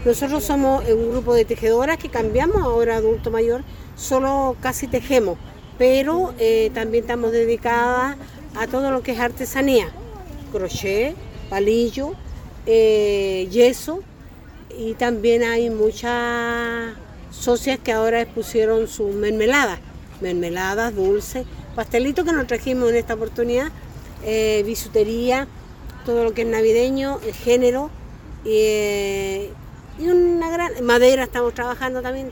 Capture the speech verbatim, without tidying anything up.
Nosotros somos un grupo de tejedoras que cambiamos ahora adulto mayor, solo casi tejemos, pero eh, también estamos dedicadas a todo lo que es artesanía, crochet, palillo, eh, yeso, y también hay muchas socias que ahora expusieron sus mermeladas, mermeladas, dulces, pastelitos que nos trajimos en esta oportunidad, eh, bisutería, todo lo que es navideño, el género, eh, y una gran madera estamos trabajando también.